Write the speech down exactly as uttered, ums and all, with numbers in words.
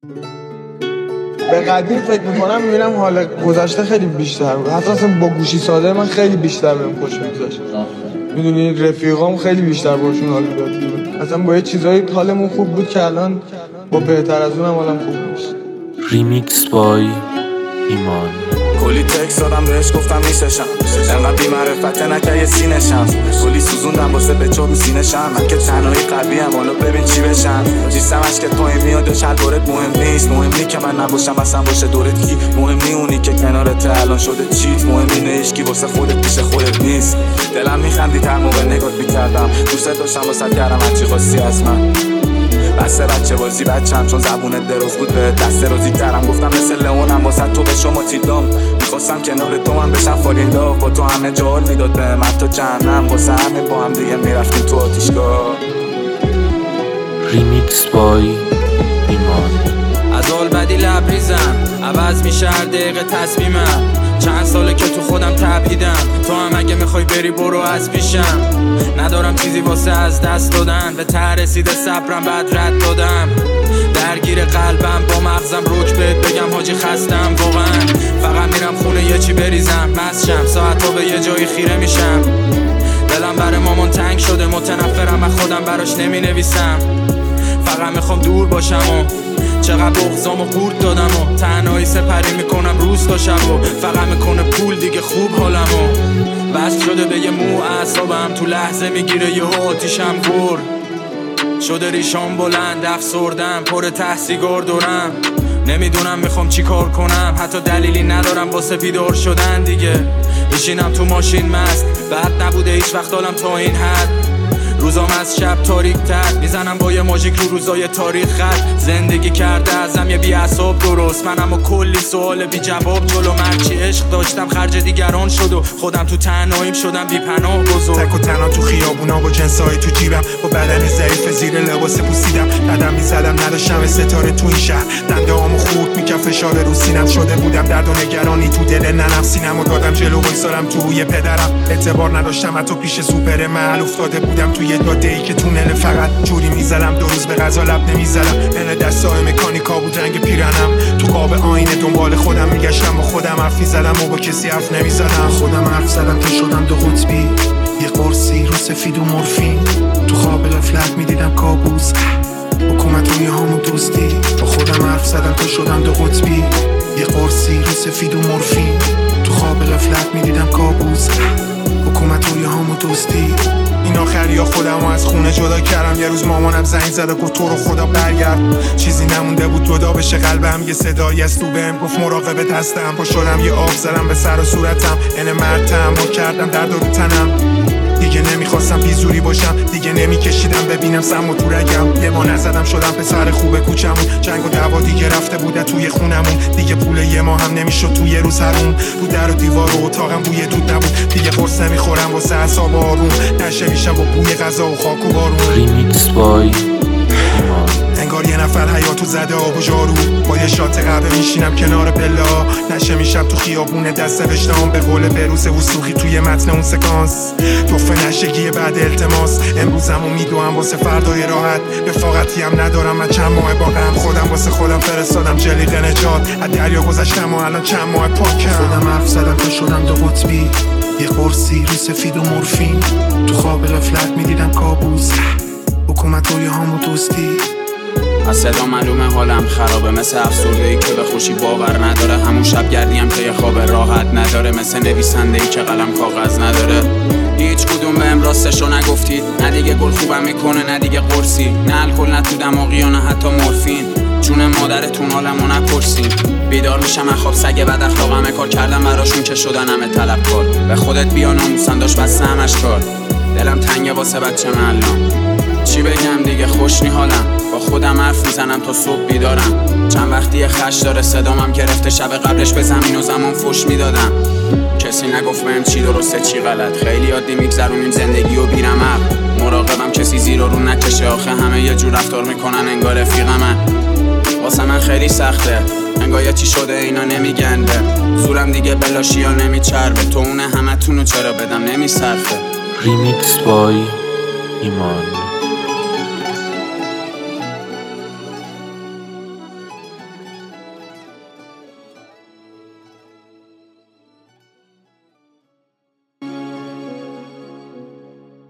به قدیم فکر میکنم میبینم حال گذشته خیلی بیشتر بود، حتی اصلا با گوشی ساده من خیلی بیشتر بهم خوش میگذشت. میدونی رفیقام خیلی بیشتر باشون حال میداد، اصلا با یه چیزایی حالمون خوب بود که الان با بهتر از اونم حالم خوب نیست. ریمیکس بای ایمان. کلی تکس دادم بهش گفتم نیستشم، انقدر بی معرفته نکه یه سینشم، کلی سوزوندم واسه به چو رو سینشم، من که تنهایی قوی هم حالا ببین چی بشم. جیستمش که توی میاد و شلوارت مهم نیست، مهم نی که من نباشم اصلا باشه دورت کی، مهم نی اونی که کنارت الان شده چیت، مهم اینه هیچکی واسه خودت پیش خودت نیست. دلم میخندید هر موقع نگات میکردم، دوست داشتم واسه کردم هرچی خواستی از من. بسته بچه بازی بچم چون زبونت دراز بود به دست رازی ترم، گفتم مثل لئونم واسه تو به شما تیدام، میخواستم کنار تو من بشم فاریدا، با تو همه جال میداد به من تا جهنم، واسه همه با هم دیگه میرفتیم تو آتیشگاه. ریمیکس بای ایمان. از حال بدی لبریزم، عوض میشه هر دقیقه تصمیمم، چند ساله که تو خودم تبعیدم، تو هم اگه میخوای بری برو از پیشم، ندارم چیزی واسه از دست دادن، به ته رسیده صبرم بعد رد دادم، درگیر قلبم با مغزم روک بهت بگم حاجی خستم واقعا، فقط میرم خونه یه چی بریزم مستشم، ساعتا به یه جایی خیره میشم، دلم برای مامان تنگ شده، متنفرم از خودم براش نمی نویسم، فقط میخوام دور باشم و چقدر بغضام و قورت دادم و تنهایی سپری میکنم روز تا شب و فقط میکنه پول دیگه خوب حالم و بس شده به یه مو اعصابم، تو لحظه میگیره یه آتیشم گر شده، ریشام بلند افسردم پر ته سیگار دورم، نمیدونم میخوام چی کار کنم، حتی دلیلی ندارم واسه بیدار شدن دیگه، بشینم تو ماشین مست، بعد نبوده هیچ وقت حالم تا این حد، روزام از شب تاریک تر میزنم با یه ماژیک رو روزای تاریخ خط، زندگی کرده ازم یه بی عصاب درست، منم و کلی سوال بی جواب جلو، من چی عشق داشتم خرج دیگران شد و خودم تو تنهاییم شدم بی پناه بزرگ، تک و تنها تو خیابونا با جنسای تو جیبم، با بدن ضعیف زیر لباس پوسیدم، قدم میزدم نداشتم ستاره تو این شهر، دنده هامو خورد میکرد فشار رو سینم، شده بودم درد و نگرانی تو دل ننم، سینم و دادم جلو وایسارم توی پدرم، اعتبار نداشتم حتی پیش سوپر محل، افتاده بودم توی داده ای که تونل فقط جوری میزدم، دو روز به غذا لب نمیزدم، دل دستای مکانیکا بود رنگ پیرنم، تو قاب آینه دنبال خودم میگشتم، با خودم حرف میزدم و با کسی حرف نمیزدم، خودم حرف زدم که شدم دو قطبی، یه قرصی رو سفید و مورفین، تو خواب غفلت میدیدم کابوس، حکومت روی هامو دوستی، با خودم حرف زدم که شدم دو قطبی، یه قرصی رو سفید و مورفین، تو خواب غفلت میدیدم کابوس، حکومت روی هامو دوستی. این آخری ها خودم از خونه جدا کردم، یه روز مامانم زنگ زد و گفت تو رو خدا برگرد، چیزی نمونده بود جدا بشه قلبم، یه صدایی از تو بهم گفت مراقبت هستم، پا شدم یه آب زدم به سر و صورتم، این مرد تحمل کردم درد رو تنم، دیگه نمیخواستم بیزوری باشم، دیگه نمیکشیدم ببینم سم و تو رگم، یه ما نزدم شدم پسر خوب کوچمون، جنگ و دعوا دیگه رفته بوده توی خونمون، دیگه پول یه ما هم نمیشد توی روز هرون، رو در و دیوار و اتاقم بوی دود نبود، دیگه قرص نمیخورم واسه اعصاب آروم، نشه میشم با بوی غذا و خاک و بارون. ریمیکس بای ایمان. انگار یه نفر حیاتو زده آب و جارو، با یه شات قهوه میشینم کنار پلا، نشه میشم تو خیابون دست نوشتم، به قول بروز وسوخی توی متن اون سکانس، توفه نشگی بعد التماس، امروزمو میدوام واسه فردای راحت، رفاقتی هم ندارم من چند ماه با غم، خودم واسه خودم فرستادم جلیقه نجات، از دریا گذشتم و الان چند ماه پاکم، خودم حرف زدم که شدم دو قطبی، یه قرصی رو سفید و مورفین، تو خواب غفلت میدیدم کابوس، حکومت روی هامو دوستی. از صدا معلومه حالم خرابه، مثل افسرده ای که به خوشی باور نداره، همون شب گردیم که یه خواب راحت نداره، مثل نویسنده ای که قلم کاغذ نداره، هیچ کدوم بهم راستشو نگفتید، نه دیگه گل خوبم میکنه نه دیگه قرصی، نه الکل نه تو دماغی و نه حتی مورفین، جون مادرتون حالمو نپرسین، بیدار میشم از خواب سگ بد اخلاقمه، کار کردم براشون که شدن همه طلبکار، به خودت بیا ناموسن داشت بس همش کار، دلم تنگه واسه بچه محلام، چی بگم دیگه خوش نی حالم، با خودم حرف میزنم تا صبح بیدارم، چند وقتی خش داره صدامم گرفته، شب قبلش به زمین و زمان فش میدادم، کسی نگفت بهم چی درسته چی غلط، خیلی عادی میگذرونیم زندگی و بیرمق، مراقبم کسی زیر و رو نکشه، آخه همه یه جور رفتار میکنن انگار رفیقمن، واسه من خیلی سخته، انگار یه چی شده اینا نمیگن به زورم دیگه بلاشی یا نمیچربه، تو اونه همه تونو چرا بدم نمیصرفه. ریمیکس بای ایمان.